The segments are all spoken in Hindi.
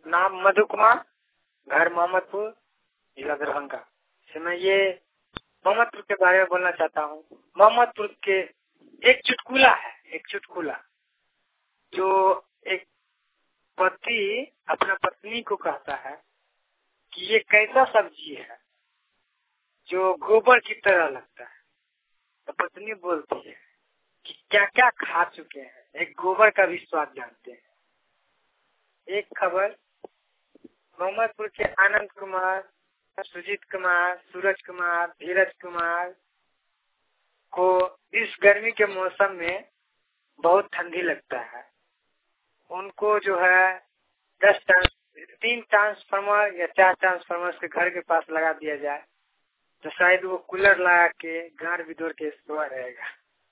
नाम मधु कुमार, घर मोहम्मदपुर, जिला दरभंगा से। मैं ये मोहम्मदपुर के बारे में बोलना चाहता हूँ। मोहम्मदपुर के एक चुटकुला है, एक चुटकुला जो एक पति अपना पत्नी को कहता है कि ये कैसा सब्जी है जो गोबर की तरह लगता है। तो पत्नी बोलती है कि क्या क्या खा चुके हैं, एक गोबर का भी स्वाद जानते हैं। एक खबर, मोहम्मदपुर के आनंद कुमार, सुजीत कुमार, सूरज कुमार, धीरज कुमार को इस गर्मी के मौसम में बहुत ठंडी लगता है। उनको जो है 3 ट्रांसफार्मर या 4 ट्रांसफार्मर के घर के पास लगा दिया जाए तो शायद वो कूलर लगा के गार बिदोर के सोया रहेगा।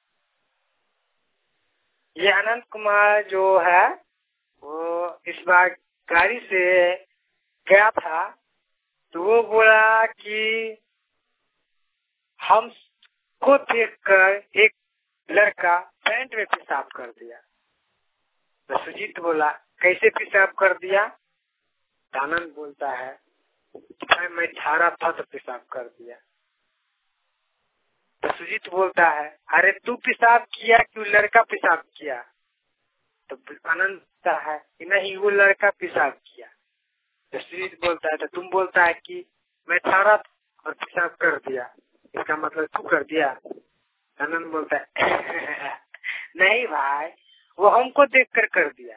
ये आनंद कुमार जो है वो इस बार गाड़ी से गया था तो वो बोला कि हमको देखकर एक लड़का पैंट में पेशाब कर दिया। तो सुजीत बोला कैसे पेशाब कर दिया? आनंद बोलता है मैं ठहरा था तो पेशाब कर दिया। तो सुजीत बोलता है अरे तू पेशाब किया कि लड़का पेशाब किया? तो आनंद बोलता है कि नहीं वो लड़का पेशाब किया। तो सुजीत बोलता है तो तुम बोलता है कि मैं ठहरा और पेशाब कर दिया, इसका मतलब तू कर दिया। आनंद बोलता है नहीं भाई वो हमको देखकर कर दिया।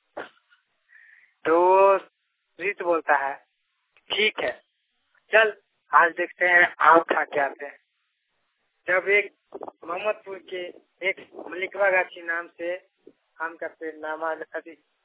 तो सुजीत बोलता है ठीक है चल आज देखते हैं आम खा के आते हैं। जब एक मोहम्मदपुर के एक मलिकवा गाछी नाम से आम का पेड़